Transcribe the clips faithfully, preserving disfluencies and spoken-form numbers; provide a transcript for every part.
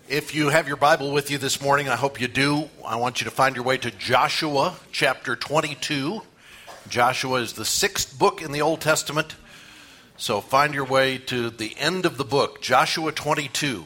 If you have your Bible with you this morning, I hope you do, I want you to find your way to Joshua chapter twenty-two. Joshua is the sixth book in the Old Testament, so find your way to the end of the book, Joshua twenty-two.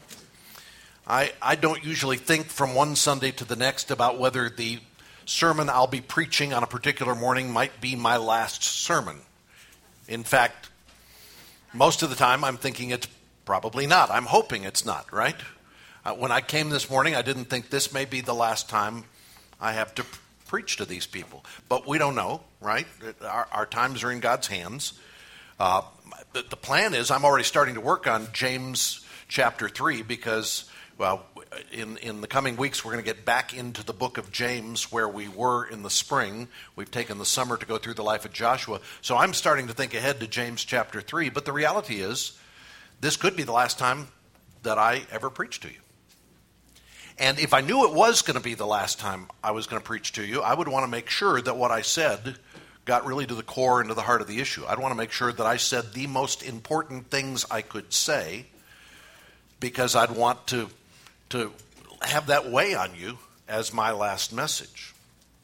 I, I don't usually think from one Sunday to the next about whether the sermon I'll be preaching on a particular morning might be my last sermon. In fact, most of the time I'm thinking it's probably not. I'm hoping it's not, right? Uh, when I came this morning, I didn't think this may be the last time I have to p- preach to these people. But we don't know, right? Our, our times are in God's hands. Uh, the, the plan is I'm already starting to work on James chapter three because, well, in, in the coming weeks we're going to get back into the book of James where we were in the spring. We've taken the summer to go through the life of Joshua. So I'm starting to think ahead to James chapter three. But the reality is this could be the last time that I ever preach to you. And if I knew it was going to be the last time I was going to preach to you, I would want to make sure that what I said got really to the core and to the heart of the issue. I'd want to make sure that I said the most important things I could say because I'd want to, to have that weigh on you as my last message.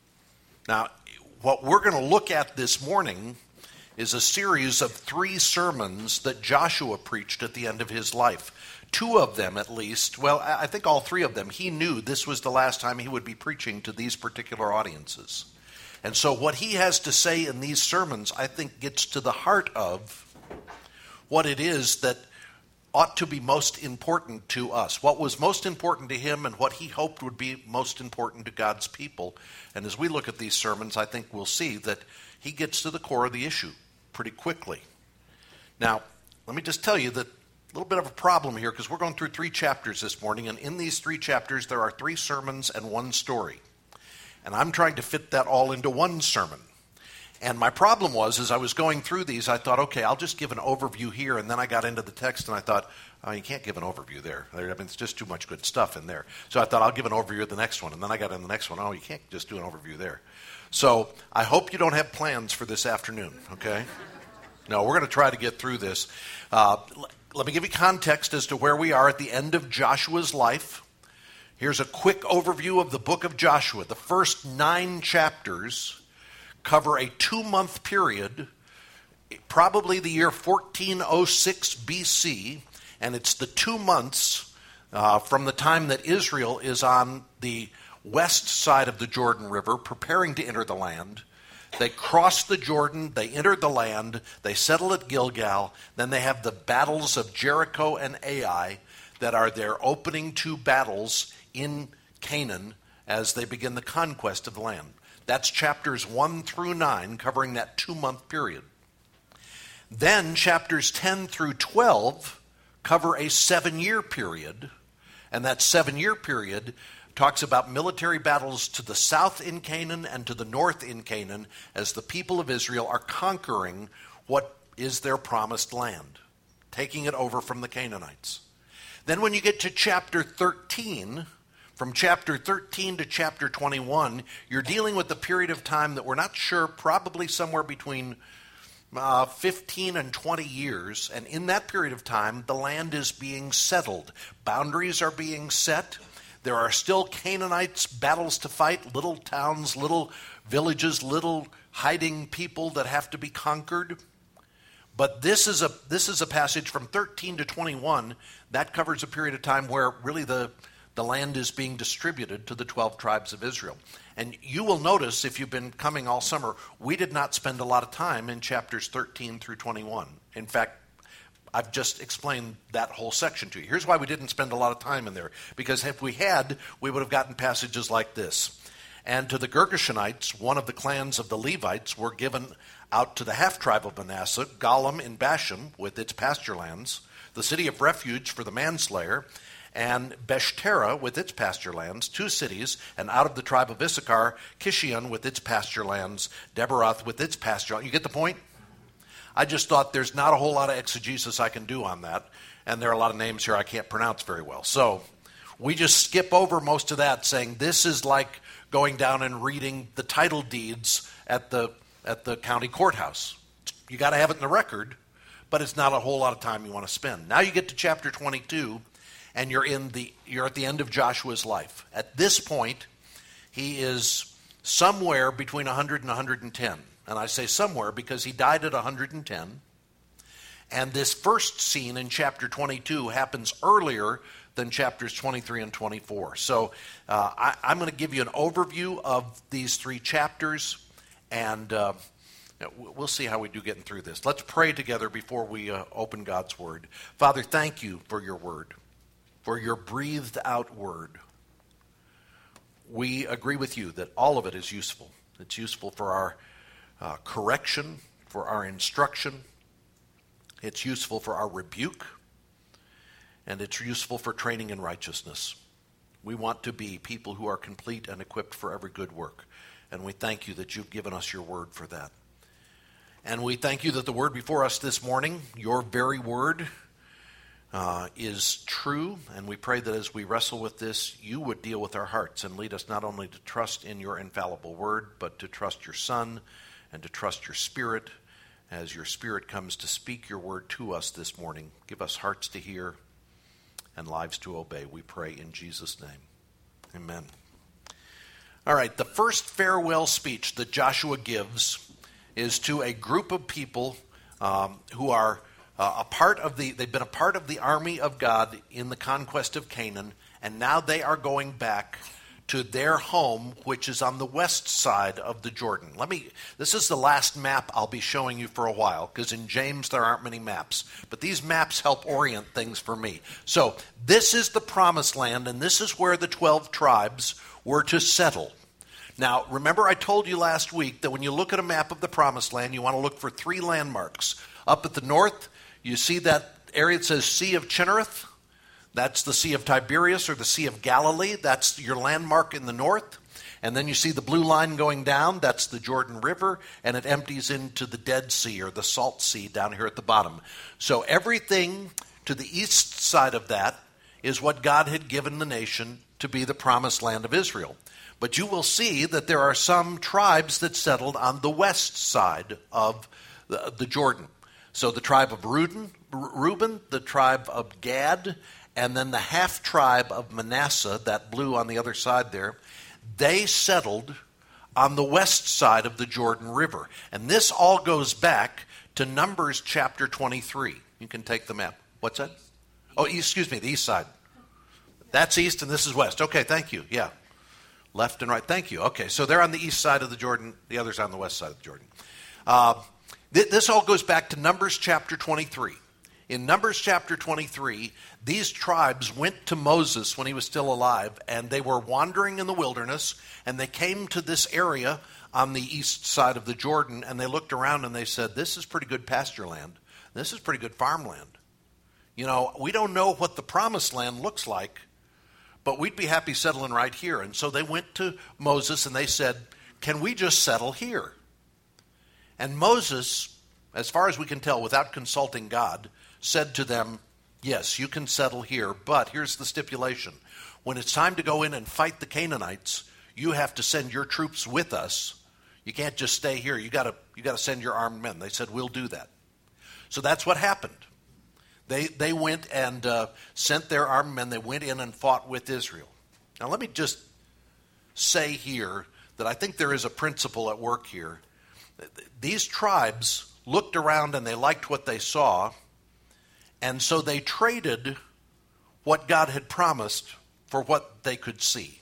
Now, what we're going to look at this morning is a series of three sermons that Joshua preached at the end of his life. Two of them, at least, well, I think all three of them, he knew this was the last time he would be preaching to these particular audiences. And so what he has to say in these sermons, I think, gets to the heart of what it is that ought to be most important to us, what was most important to him and what he hoped would be most important to God's people. And as we look at these sermons, I think we'll see that he gets to the core of the issue pretty quickly. Now, let me just tell you that a little bit of a problem here because we're going through three chapters this morning, and in these three chapters there are three sermons and one story. And I'm trying to fit that all into one sermon. And my problem was, as I was going through these, I thought, okay, I'll just give an overview here, and then I got into the text and I thought, oh, you can't give an overview there. I mean, it's just too much good stuff in there. So I thought, I'll give an overview of the next one, and then I got in the next one. Oh, you can't just do an overview there. So I hope you don't have plans for this afternoon, okay? No, we're going to try to get through this. Uh, Let me give you context as to where we are at the end of Joshua's life. Here's a quick overview of the book of Joshua. The first nine chapters cover a two-month period, probably the year fourteen oh six B C, and it's the two months uh, from the time that Israel is on the west side of the Jordan River preparing to enter the land. They cross the Jordan, they enter the land, they settle at Gilgal, then they have the battles of Jericho and Ai that are their opening two battles in Canaan as they begin the conquest of the land. That's chapters one through nine, covering that two-month period. Then chapters ten through twelve cover a seven-year period, and that seven-year period talks about military battles to the south in Canaan and to the north in Canaan as the people of Israel are conquering what is their promised land, taking it over from the Canaanites. Then when you get to chapter thirteen, from chapter thirteen to chapter twenty-one, you're dealing with a period of time that we're not sure, probably somewhere between uh, fifteen and twenty years. And in that period of time, the land is being settled. Boundaries are being set. There are still Canaanites battles to fight, little towns, little villages, little hiding people that have to be conquered. But this is a this is a passage from thirteen to twenty-one that covers a period of time where really the, the land is being distributed to the twelve tribes of Israel. And you will notice, if you've been coming all summer, we did not spend a lot of time in chapters thirteen through twenty-one. In fact, I've just explained that whole section to you. Here's why we didn't spend a lot of time in there. Because if we had, we would have gotten passages like this. And to the Gergeshonites, one of the clans of the Levites, were given out to the half-tribe of Manasseh, Golan in Bashan with its pasture lands, the city of refuge for the manslayer, and Beshtera with its pasture lands, two cities, and out of the tribe of Issachar, Kishion with its pasture lands, Debaroth with its pasture lands. You get the point? I just thought there's not a whole lot of exegesis I can do on that, and there are a lot of names here I can't pronounce very well. So we just skip over most of that, saying this is like going down and reading the title deeds at the at the county courthouse. You got to have it in the record, but it's not a whole lot of time you want to spend. Now you get to chapter twenty-two, and you're in the you're at the end of Joshua's life. At this point, he is somewhere between one hundred and one hundred ten. And I say somewhere because he died at one hundred ten. And this first scene in chapter twenty-two happens earlier than chapters twenty-three and twenty-four. So uh, I, I'm going to give you an overview of these three chapters, and uh, we'll see how we do getting through this. Let's pray together before we uh, open God's Word. Father, thank you for your Word, for your breathed out Word. We agree with you that all of it is useful. It's useful for our uh, correction, for our instruction. It's useful for our rebuke. And it's useful for training in righteousness. We want to be people who are complete and equipped for every good work. And we thank you that you've given us your word for that. And we thank you that the word before us this morning, your very word, uh, is true. And we pray that as we wrestle with this, you would deal with our hearts and lead us not only to trust in your infallible word, but to trust your Son and to trust your Spirit as your Spirit comes to speak your word to us this morning. Give us hearts to hear and lives to obey, we pray in Jesus' name. Amen. All right, the first farewell speech that Joshua gives is to a group of people um, who are uh, a part of the, they've been a part of the army of God in the conquest of Canaan, and now they are going back to their home, which is on the west side of the Jordan. Let me, this is the last map I'll be showing you for a while, because in James there aren't many maps. But these maps help orient things for me. So this is the promised land, and this is where the twelve tribes were to settle. Now, remember I told you last week that when you look at a map of the promised land, you want to look for three landmarks. Up at the north, you see that area that says Sea of Chinnereth. That's the Sea of Tiberias or the Sea of Galilee. That's your landmark in the north. And then you see the blue line going down. That's the Jordan River, and it empties into the Dead Sea or the Salt Sea down here at the bottom. So everything to the east side of that is what God had given the nation to be the promised land of Israel. But you will see that there are some tribes that settled on the west side of the, the Jordan. So the tribe of Reuben, Reuben, the tribe of Gad, and then the half-tribe of Manasseh, that blue on the other side there, they settled on the west side of the Jordan River. And this all goes back to Numbers chapter twenty-three. You can take the map. What's that? Oh, excuse me, the east side. That's east and this is west. Okay, thank you. Yeah. Left and right. Thank you. Okay, so they're on the east side of the Jordan. The other's on the west side of the Jordan. Uh, th- this all goes back to Numbers chapter twenty-three. In Numbers chapter twenty-three, these tribes went to Moses when he was still alive, and they were wandering in the wilderness, and they came to this area on the east side of the Jordan, and they looked around and they said, this is pretty good pasture land. This is pretty good farmland. You know, we don't know what the promised land looks like, but we'd be happy settling right here. And so they went to Moses and they said, can we just settle here? And Moses, as far as we can tell without consulting God, said to them, yes, you can settle here, but here's the stipulation. When it's time to go in and fight the Canaanites, you have to send your troops with us. You can't just stay here. You gotta, you gotta send your armed men. They said, we'll do that. So that's what happened. They, they went and uh, sent their armed men. They went in and fought with Israel. Now let me just say here that I think there is a principle at work here. These tribes looked around and they liked what they saw, and so they traded what God had promised for what they could see.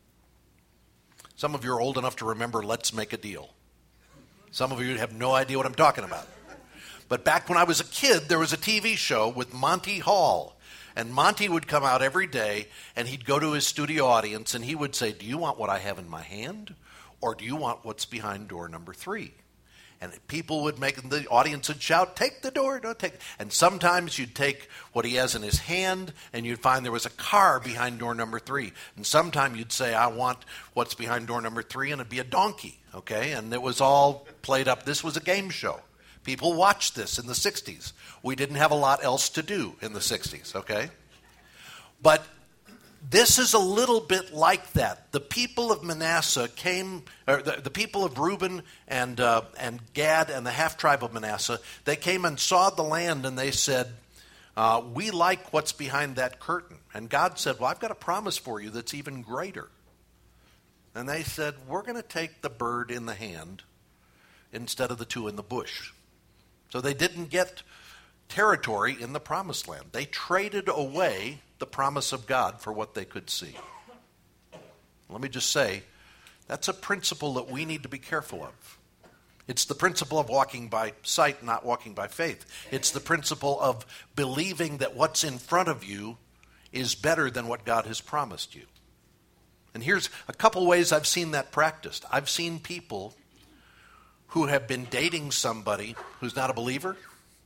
Some of you are old enough to remember Let's Make a Deal. Some of you have no idea what I'm talking about. But back when I was a kid, there was a T V show with Monty Hall. And Monty would come out every day, and he'd go to his studio audience, and he would say, do you want what I have in my hand, or do you want what's behind door number three? And people would make, the audience would shout, take the door, don't take it. And sometimes you'd take what he has in his hand, and you'd find there was a car behind door number three. And sometimes you'd say, I want what's behind door number three, and it'd be a donkey, okay? And it was all played up. This was a game show. People watched this in the sixties. We didn't have a lot else to do in the sixties, okay? But this is a little bit like that. The people of Manasseh came, or the, the people of Reuben and uh, and Gad and the half tribe of Manasseh, they came and saw the land and they said, Uh, we like what's behind that curtain. And God said, well, I've got a promise for you that's even greater. And they said, we're going to take the bird in the hand instead of the two in the bush. So they didn't get territory in the promised land. They traded away the promise of God for what they could see. Let me just say, that's a principle that we need to be careful of. It's the principle of walking by sight, not walking by faith. It's the principle of believing that what's in front of you is better than what God has promised you. And here's a couple ways I've seen that practiced. I've seen people who have been dating somebody who's not a believer,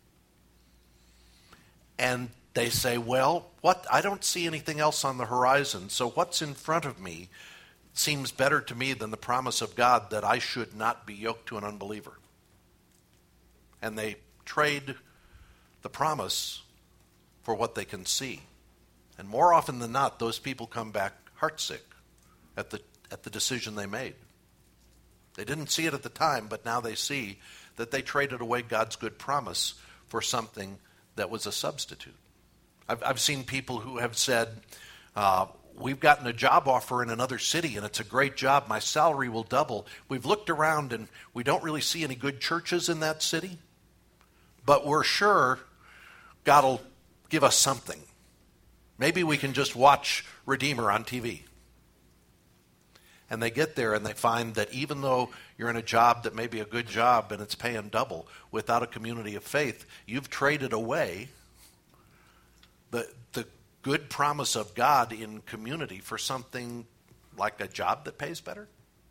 and they say, well, what? I don't see anything else on the horizon, so what's in front of me seems better to me than the promise of God that I should not be yoked to an unbeliever. And they trade the promise for what they can see. And more often than not, those people come back heartsick at the at the decision they made. They didn't see it at the time, but now they see that they traded away God's good promise for something that was a substitute. I've, I've seen people who have said, uh, we've gotten a job offer in another city, and it's a great job. My salary will double. We've looked around, and we don't really see any good churches in that city, but we're sure God will give us something. Maybe we can just watch Redeemer on T V. And they get there and they find that even though you're in a job that may be a good job and it's paying double, without a community of faith, you've traded away the the good promise of God in community for something like a job that pays better.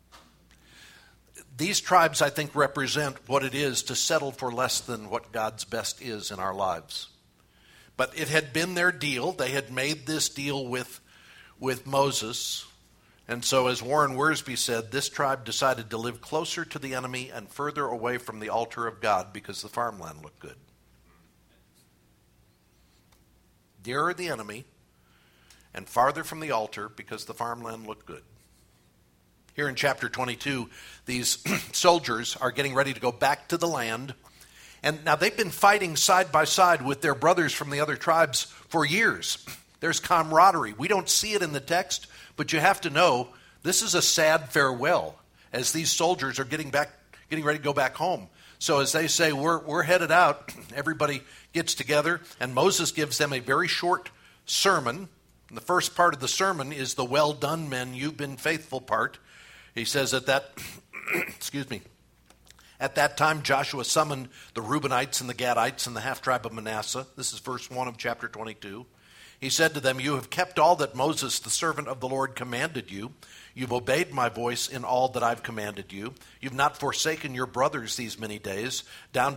These tribes, I think, represent what it is to settle for less than what God's best is in our lives. But it had been their deal. They had made this deal with, with Moses. And so, as Warren Wiersbe said, this tribe decided to live closer to the enemy and further away from the altar of God because the farmland looked good. Nearer the enemy and farther from the altar because the farmland looked good. Here in chapter twenty-two, these soldiers are getting ready to go back to the land. And now they've been fighting side by side with their brothers from the other tribes for years. There's camaraderie. We don't see it in the text, but you have to know this is a sad farewell as these soldiers are getting back, getting ready to go back home. So as they say, we're, we're headed out, everybody gets together, and Moses gives them a very short sermon. And the first part of the sermon is the well done, men, you've been faithful part. He says at that, excuse me, at that time Joshua summoned the Reubenites and the Gadites and the half-tribe of Manasseh. This is verse one of chapter twenty-two. He said to them, you have kept all that Moses, the servant of the Lord, commanded you. You've obeyed my voice in all that I've commanded you. You've not forsaken your brothers these many days, down